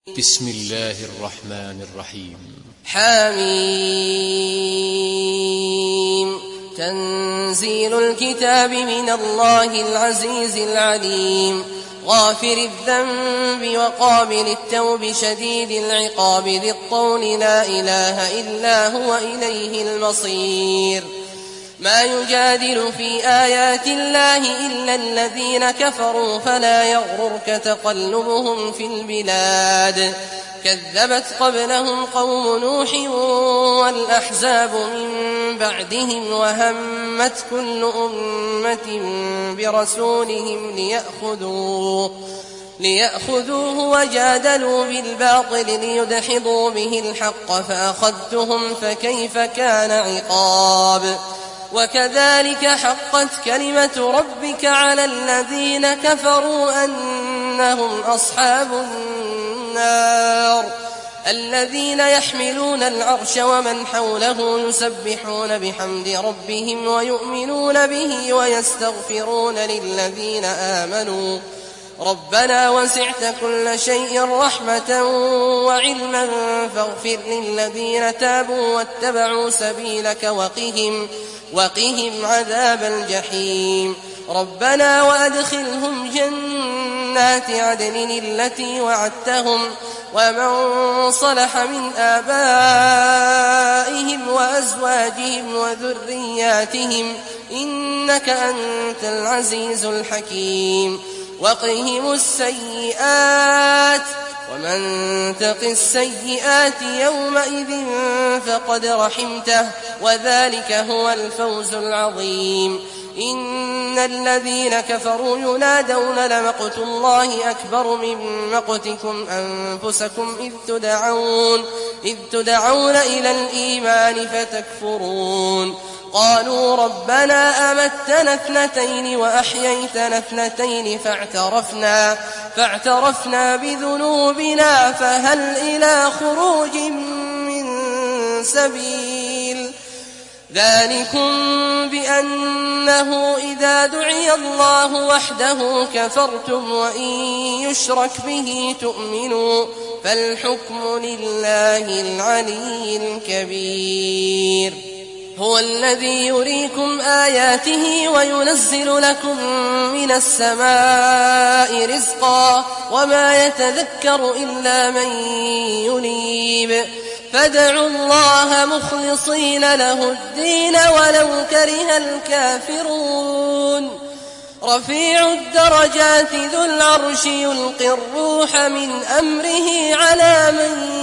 بسم الله الرحمن الرحيم. حميم. تنزيل الكتاب من الله العزيز العليم، غافر الذنب وقابل التوب شديد العقاب ذي الطول لا إله إلا هو إليه المصير. ما يجادل في آيات الله إلا الذين كفروا فلا يغررك تقلبهم في البلاد. كذبت قبلهم قوم نوح والأحزاب من بعدهم وهمت كل أمة برسولهم ليأخذوه وجادلوا بالباطل ليدحضوا به الحق فأخذتهم فكيف كان عقاب. وكذلك حقت كلمة ربك على الذين كفروا أنهم أصحاب النار. الذين يحملون العرش ومن حوله يسبحون بحمد ربهم ويؤمنون به ويستغفرون للذين آمنوا ربنا وسعت كل شيء رحمة وعلما فاغفر للذين تابوا واتبعوا سبيلك وقهم عذاب الجحيم. ربنا وأدخلهم جنات عدن التي وعدتهم ومن صلح من آبائهم وأزواجهم وذرياتهم إنك أنت العزيز الحكيم. وقهم السيئات ومن تق السيئات يومئذ فقد رحمته وذلك هو الفوز العظيم. إن الذين كفروا ينادون لمقت الله أكبر من مقتكم أنفسكم إذ تدعون إلى الإيمان فتكفرون. قالوا ربنا أمتنا اثنتين وأحييتنا اثنتين فاعترفنا بذنوبنا فهل إلى خروج من سبيل. ذلكم بأنه إذا دعي الله وحده كفرتم وإن يشرك به تؤمنوا فالحكم لله العلي الكبير. هو الذي يريكم آياته وينزل لكم من السماء رزقا وما يتذكر إلا من ينيب. فادعوا الله مخلصين له الدين ولو كره الكافرون. رفيع الدرجات ذو العرش يلقي الروح من أمره على من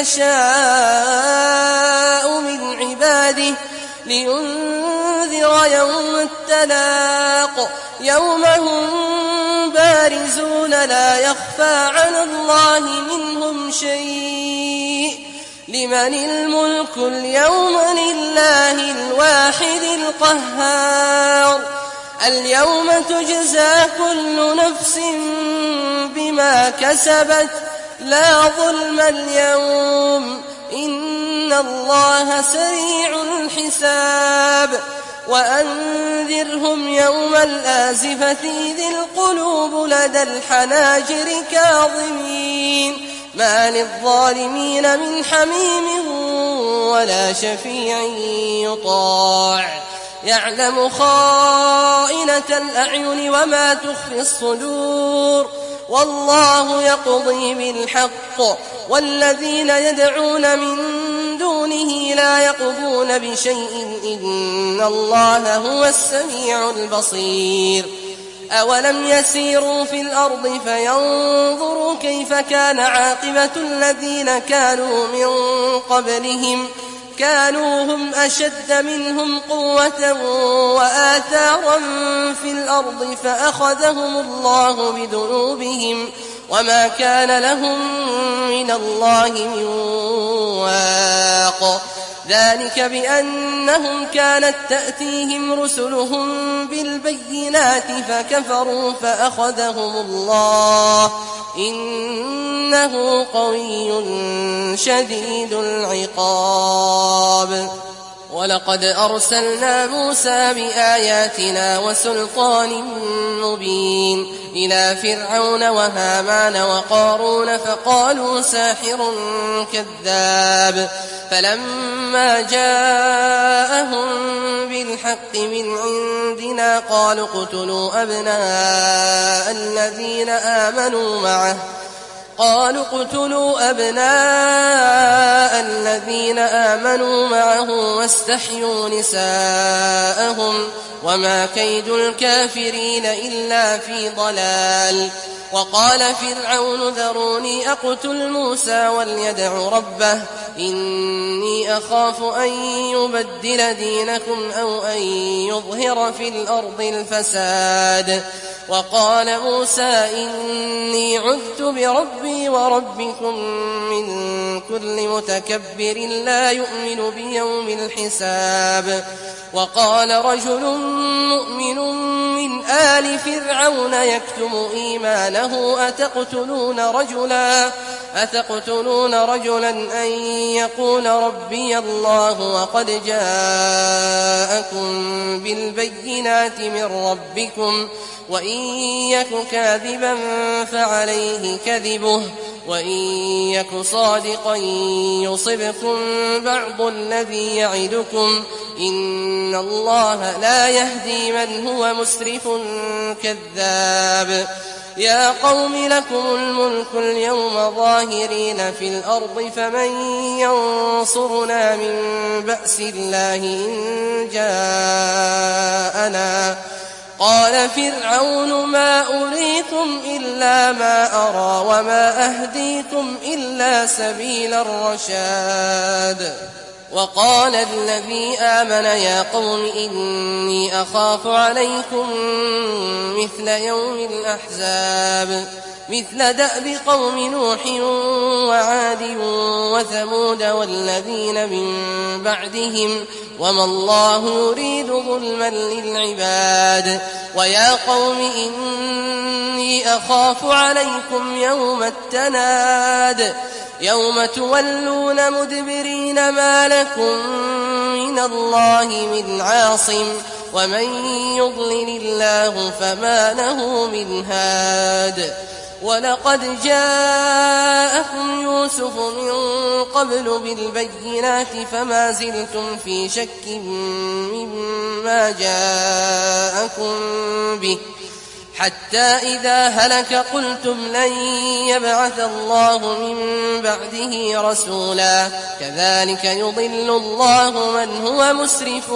يشاء من عباده لينذر يوم التلاق يوم هم بارزون لا يخفى على الله منهم شيء. لمن الملك اليوم لله الواحد القهار. اليوم تجزى كل نفس بما كسبت لا ظلم اليوم إن الله سريع الحساب. وأنذرهم يوم الآزفة إذ القلوب لدى الحناجر كاظمين ما للظالمين من حميم ولا شفيع يطاع. يعلم خائنة الأعين وما تخفي الصدور والله يقضي بالحق والذين يدعون من دونه لا يقضون بشيء إن الله هو السميع البصير. أولم يسيروا في الأرض فينظروا كيف كان عاقبة الذين كانوا من قبلهم كانوا هم أشد منهم قوة وآثارا في الأرض فأخذهم الله بذنوبهم وما كان لهم من الله من واق. ذلك بأنهم كانت تأتيهم رسلهم بالبينات فكفروا فأخذهم الله إنه قوي شديد العقاب. ولقد أرسلنا موسى بآياتنا وسلطان مبين إلى فرعون وهامان وقارون فقالوا ساحر كذاب فلما جاءهم بالحق من عندنا قالوا اقتلوا أبناء الذين آمنوا معه واستحيوا نساءهم وما كيد الكافرين إلا في ضلال. وقال فرعون ذروني أقتل موسى وليدع ربه إني أخاف أن يبدل دينكم أو أن يظهر في الأرض الفساد. وقال موسى إني عذت بربي وربكم من كل متكبر لا يؤمن بيوم الحساب. وقال رجل مؤمن من آل فرعون يكتم إيمانه أتقتلون رجلا أن يقول ربي الله وقد جاءكم بالبينات من ربكم وإن يك كاذبا فعليه كذبه وإن يك صادقا يصبكم بعض الذي يعدكم إن الله لا يهدي من هو مسرف كذاب. يا قوم لكم الملك اليوم ظاهرين في الأرض فمن ينصرنا من بأس الله إن جاءنا. قال فرعون ما أريكم إلا ما أرى وما أهديكم إلا سبيل الرشاد. وقال الذي آمن يا قوم إني أخاف عليكم مثل يوم الأحزاب مثل دأب قوم نوح وعاد وثمود والذين من بعدهم وما الله يريد ظلما للعباد. ويا قوم إني أخاف عليكم يوم التناد يوم تولون مدبرين ما لكم من الله من عاصم ومن يضلل الله فما له من هاد. ولقد جاءكم يوسف من قبل بالبينات فما زلتم في شك مما جاءكم به حتى إذا هلك قلتم لن يبعث الله من بعده رسولا كذلك يضل الله من هو مسرف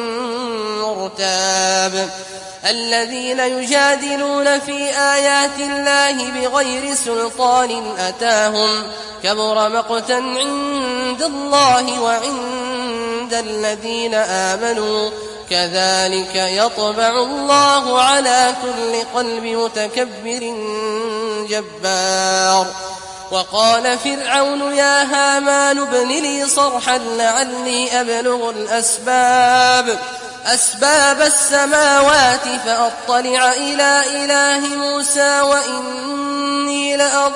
مرتاب. الذين يجادلون في آيات الله بغير سلطان أتاهم كبر مقتا عند الله وعند الذين آمنوا كذلك يطبع الله على كل قلب متكبر جبار. وقال فرعون يا هامان ابن لي صرحا لعلي أبلغ أسباب السماوات فأطلع إلى إله موسى وإني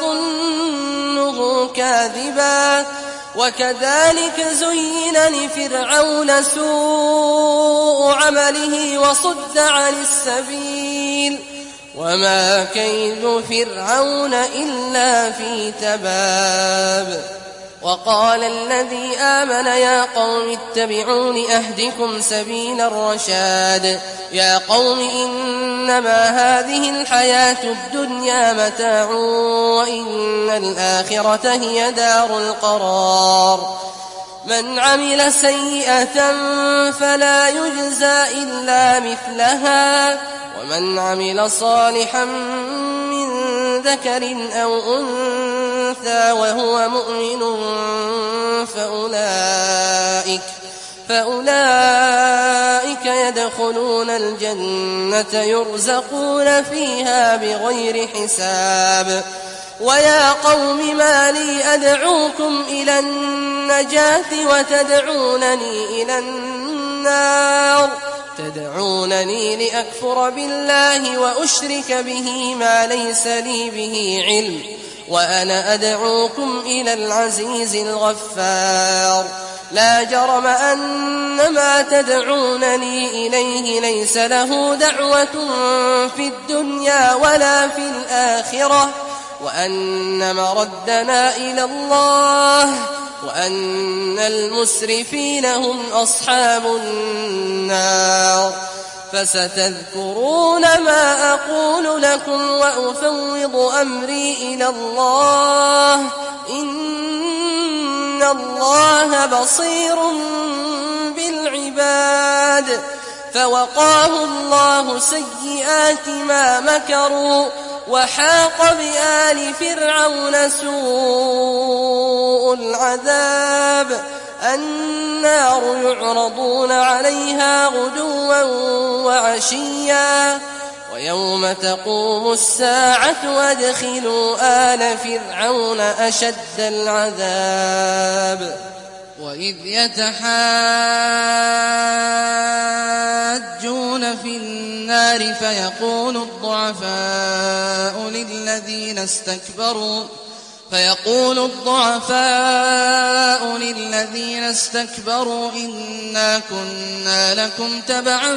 لأظنه كاذبا. وكذلك زين لفرعون سوء عمله وصد عن السبيل وما كيد فرعون إلا في تباب. وقال الذي آمن يا قوم اتبعون أهدكم سبيل الرشاد. يا قوم إنما هذه الحياة الدنيا متاع وإن الآخرة هي دار القرار. من عمل سيئة فلا يجزى إلا مثلها ومن عمل صالحا من ذكر أو أنثى وهو مؤمن فأولئك يدخلون الجنة يرزقون فيها بغير حساب. ويا قوم ما لي أدعوكم إلى النجاة وتدعونني إلى النار تدعونني لأكفر بالله وأشرك به ما ليس لي به علم وأنا أدعوكم إلى العزيز الغفار. لا جرم أن ما تدعونني إليه ليس له دعوة في الدنيا ولا في الآخرة وأن مردنا إلى الله وأن المسرفين هم أصحاب النار فستذكرون ما أقول لكم وأفوض أمري إلى الله إن الله بصير بالعباد فوقاه الله سيئات ما مكروا وحاق بآل فرعون سوء العذاب النار يعرضون عليها غدوا وعشيا ويوم تقوم الساعة وادخلوا آل فرعون أشد العذاب وإذ يتحاجون في النار فيقول الضعفاء للذين استكبروا إنا كنا لكم تبعا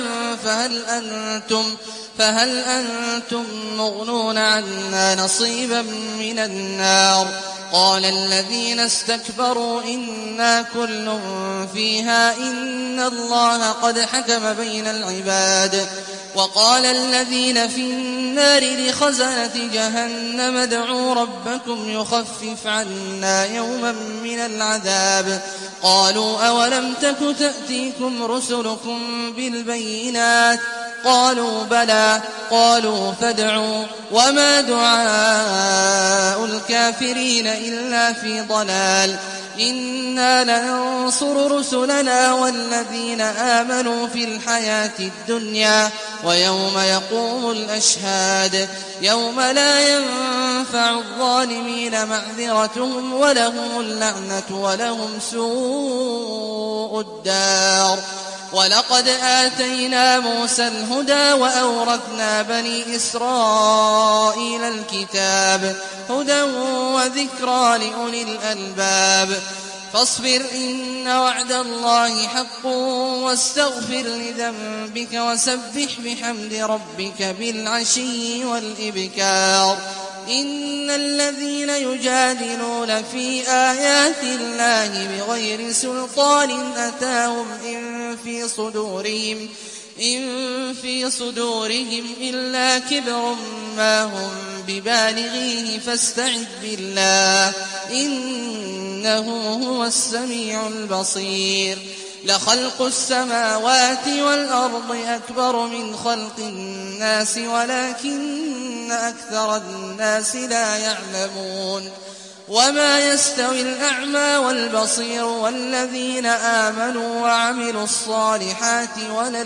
فهل أنتم مغنون عنا نصيبا من النار قال الذين استكبروا إنا كل فيها إن الله قد حكم بين العباد وقال الذين في النار لخزنة جهنم ادعوا ربكم يخفف عنا يوما من العذاب قالوا أولم تك تأتيكم رسلكم بالبينات قالوا بلى قالوا فادعوا وما دعاء الكافرين إلا في ضلال إنا لننصر رسلنا والذين آمنوا في الحياة الدنيا ويوم يقوم الأشهاد يوم لا ينفع الظالمين معذرتهم ولهم اللعنة ولهم سوء الدار ولقد آتينا موسى الهدى وأورثنا بني إسرائيل الكتاب هدى وذكرى لأولي الألباب فاصبر إن وعد الله حق واستغفر لذنبك وسبح بحمد ربك بالعشي والإبكار إن الذين يجادلون في آيات الله بغير سلطان أتاهم إن في صدورهم إلا كبر ما هم ببالغيه فاستعذ بالله إنه هو السميع البصير لخلق السماوات والأرض أكبر من خلق الناس ولكن أكثر الناس لا يعلمون وما يستوي الأعمى والبصير والذين آمنوا وعملوا الصالحات ولا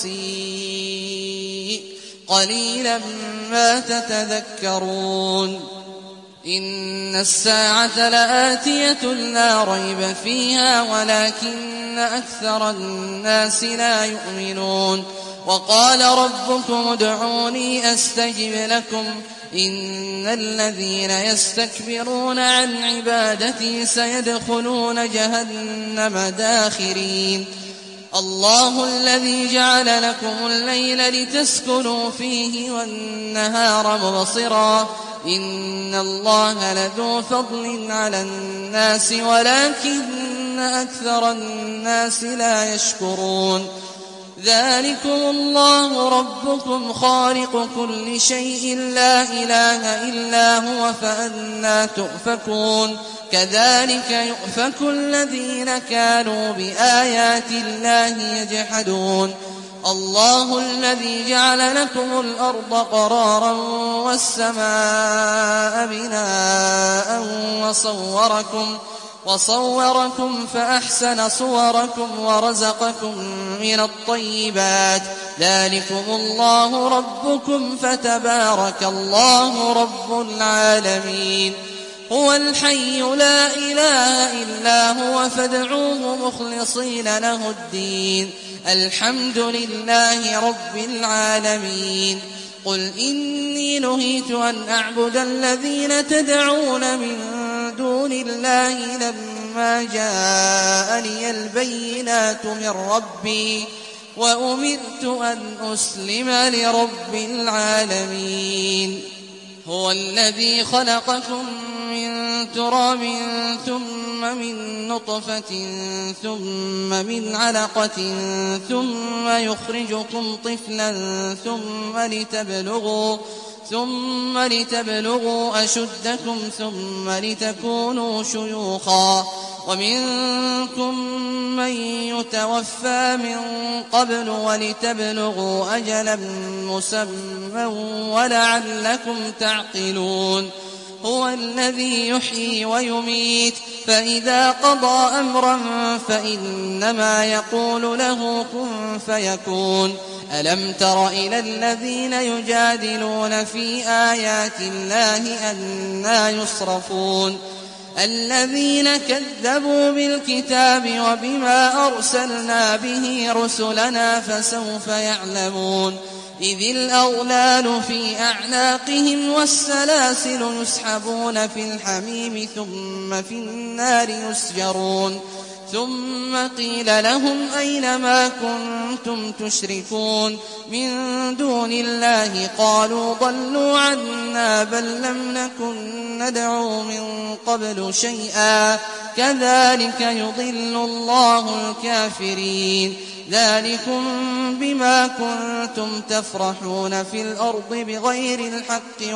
المسيء قليلا ما تتذكرون إن الساعة لآتية لا ريب فيها ولكن أكثر الناس لا يؤمنون وقال ربكم ادعوني أستجب لكم إن الذين يستكبرون عن عبادتي سيدخلون جهنم داخرين الله الذي جعل لكم الليل لتسكنوا فيه والنهار مبصرا إن الله لذو فضل على الناس ولكن أكثر الناس لا يشكرون ذلكم الله ربكم خالق كل شيء لا إله إلا هو فأنى تؤفكون كذلك يؤفك الذين كانوا بآيات الله يجحدون الله الذي جعل لكم الأرض قرارا والسماء بناء وصوركم فأحسن صوركم ورزقكم من الطيبات ذلكم الله ربكم فتبارك الله رب العالمين هو الحي لا إله إلا هو فادعوه مخلصين له الدين الحمد لله رب العالمين قل إني نهيت أن أعبد الذين تدعون من دون الله لما جاءني البينات من ربي وأمرت أن أسلم لرب العالمين. هو الذي خلقكم من تراب ثم من نطفة ثم من علقة ثم يخرجكم طفلا ثم لتبلغوا أشدكم ثم لتكونوا شيوخا ومنكم من يتوفى من قبل ولتبلغوا أجلا مسمى ولعلكم تعقلون. هو الذي يحيي ويميت فإذا قضى أمرا فإنما يقول له كن فيكون. ألم تر إلى الذين يجادلون في آيات الله أنى يصرفون الذين كذبوا بالكتاب وبما أرسلنا به رسلنا فسوف يعلمون. إذ الأغلال في أعناقهم والسلاسل يسحبون في الحميم ثم في النار يسجرون. ثم قيل لهم أين ما كنتم تشركون من دون الله قالوا ضلوا عنا بل لم نكن ندعو من قبل شيئا كذلك يضل الله الكافرين. ذلكم بما كنتم تفرحون في الأرض بغير الحق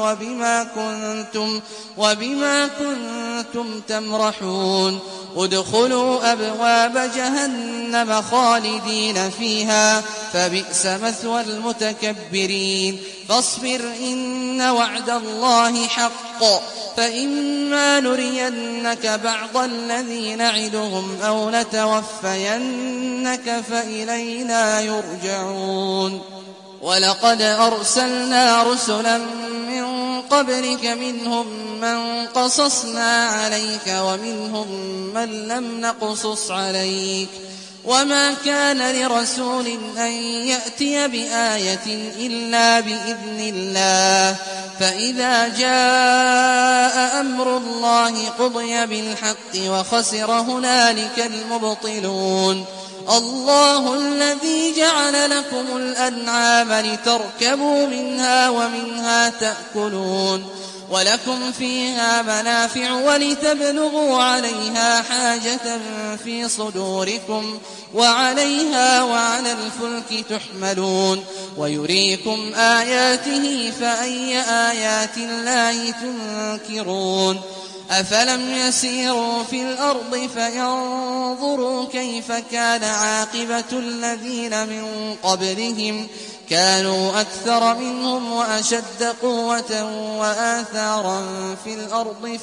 وبما كنتم تمرحون. ادخلوا أبواب جهنم خالدين فيها فبئس مثوى المتكبرين. فاصبر إن وعد الله حق فإما نرينك بعض الذي نعدهم أو نتوفينك فإلينا يرجعون. ولقد أرسلنا رسلا من قبلك منهم من قصصنا عليك ومنهم من لم نقصص عليك وما كان لرسول أن يأتي بآية إلا بإذن الله. فإذا جاء أمر الله قضي بالحق وخسر هنالك المبطلون. الله الذي جعل لكم الأنعام لتركبوا منها ومنها تأكلون ولكم فيها منافع ولتبلغوا عليها حاجة في صدوركم وعليها وعلى الفلك تحملون ويريكم آياته فأي آيات الله تنكرون. أفلم يسيروا في الأرض فينظروا كيف كان عاقبة الذين من قبلهم كانوا أكثر منهم وأشد قوة وآثارا في الأرض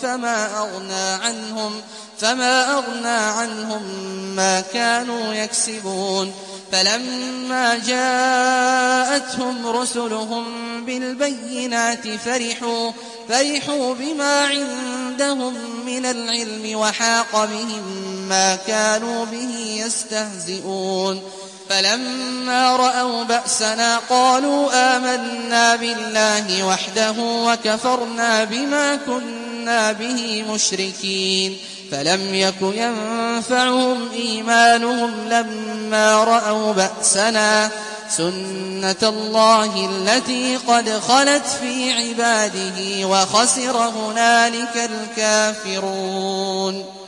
فما أغنى عنهم ما كانوا يكسبون. فلما جاءتهم رسلهم بالبينات فرحوا بما عندهم من العلم وحاق بهم ما كانوا به يستهزئون. فلما رأوا بأسنا قالوا آمنا بالله وحده وكفرنا بما كنا به مشركين. فلم يك ينفعهم إيمانهم لما رأوا بأسنا سنة الله التي قد خلت في عباده وخسر هنالك الكافرون.